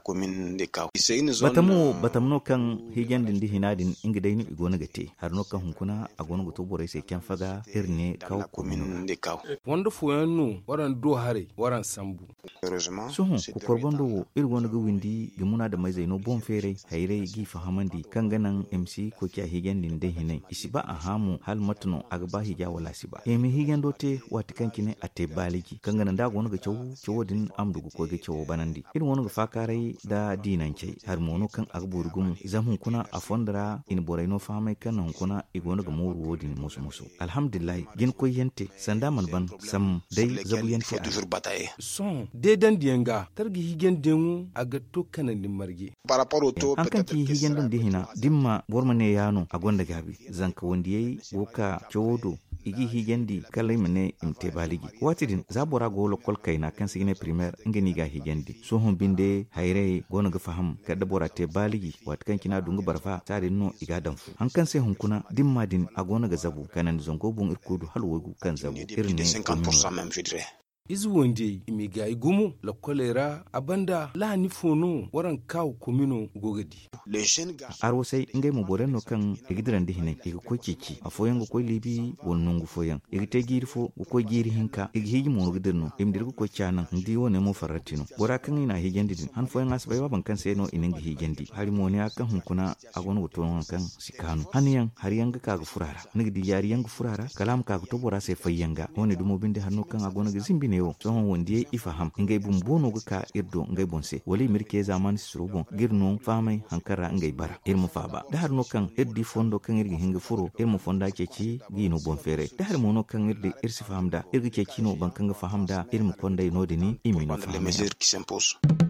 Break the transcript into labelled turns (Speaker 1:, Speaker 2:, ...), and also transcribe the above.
Speaker 1: commune de Kaw.
Speaker 2: Batamno kan higen din dihinadin inga dai ni igona gate har no kan hunkuna agona goto borai sai kan faga irne Kaw commune
Speaker 1: de Kaw.
Speaker 3: Wanda fuyannu waran do hare waran sambu.
Speaker 2: Sohon ku korbondo irgona ga windi gimuna da mai zaino bon fere haire gi fahamandi kan ganan MC ko kya higen din dihinai isi ba a hamu hal matno aga ba higa wala si ba emi higen dote wati kankine ate baligi kan ganan da gona ga cewo din amdugo ko ga cewo banandi irin wani ga fakarai da dinance har mono kan agburgum zamun kuna afondra in boraino famai kan kuna igona ga moru wodin musu alhamdulillah gin ko yente sanda man ban sam dai zabu yente
Speaker 3: son dedan dianga targi higen dengu aga to kanan din marge
Speaker 2: an kan ki higen din dihina dimma bormane yano agonda gabi zanka wondiyai woka cewodo igi higendi kalai mene imte baligi watidin zabora golo kol kaina kan sigine primaire ngeni ga higendi so hon binde hayre gona ga faham kada bora te baligi wat kan kina dunga barfa tare no iga danfu an kan sai hunkuna dimma din agona ga zabu kanan zongo bun irkudu halwogu kan zabu irne
Speaker 1: 50% même je dirais.
Speaker 3: Izu wonde imiga igumu la kolera abanda la ni fono waran Kaw komino gogadi
Speaker 2: aro sai ngai mu boreno kan igidiran dihine igi ko kiki afoyan go koy libi wonnungu foyan igi te girfo ko giri hinka igi higi mo gidirno imdirgo ko chanan ndi wone mo faratino bora kan ina higendi din han foyan asbai waban kan sai no iningi higendi hari mo ne akan hunkuna agon woton kan sikanu haniyan har yanga kaga furara nigdi yari yanga furara kalam kaga to bora sai fayanga woni dumo binde hanno kan agon ga zimbine yo sohon wondiye ifaham ngai bumbono ga ka irdo ngai bonse wali mirke zaman surubon girno famai hankara ngai bara irmu faba da har no kan irdi fondo kan irgi hinga furo irmu fonda ceci gino bon fere da har mono kan irdi irsi fahamda irgi ceci no ban kan ga fahamda irmu konda no dini imino
Speaker 1: les mesures qui s'imposent.